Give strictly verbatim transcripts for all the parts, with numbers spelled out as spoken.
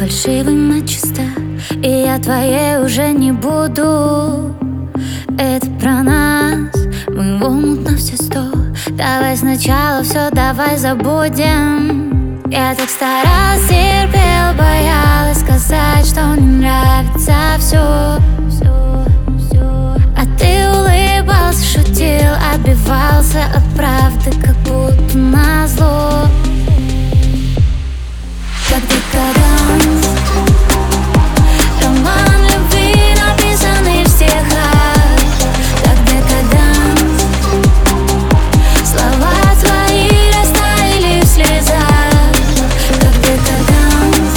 фальшивый начисто, и я твоей уже не буду. Это про нас, мы в омут на все сто. Давай сначала все, давай забудем. Я так старалась, терпел, боялась сказать, что не нравится все. А ты улыбался, шутил, отбивался от правды, как будто назло. Как декаданс, роман любви, написанный в стихах. Как декаданс, слова твои растаяли в слезах. Как декаданс,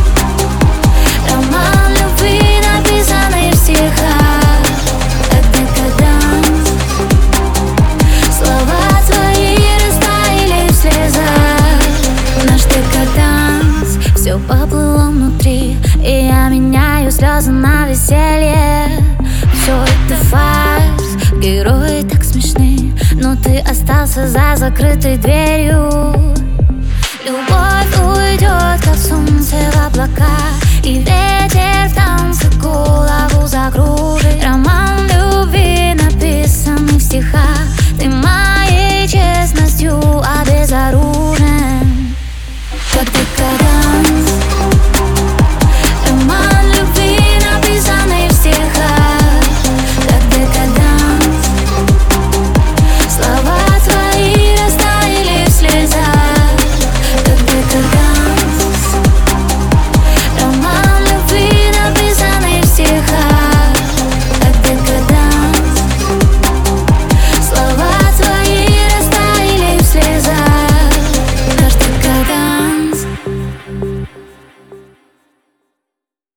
роман любви, написанный в стихах. Как декаданс, слова твои растаяли в слезах. Наш декаданс, все поплыло внутри, и я меняю слезы на веселье. Все это фарс, герои так смешны, но ты остался за закрытой дверью. Любовь уйдет, как солнце в облака, и ветер в танце голову закружит. Роман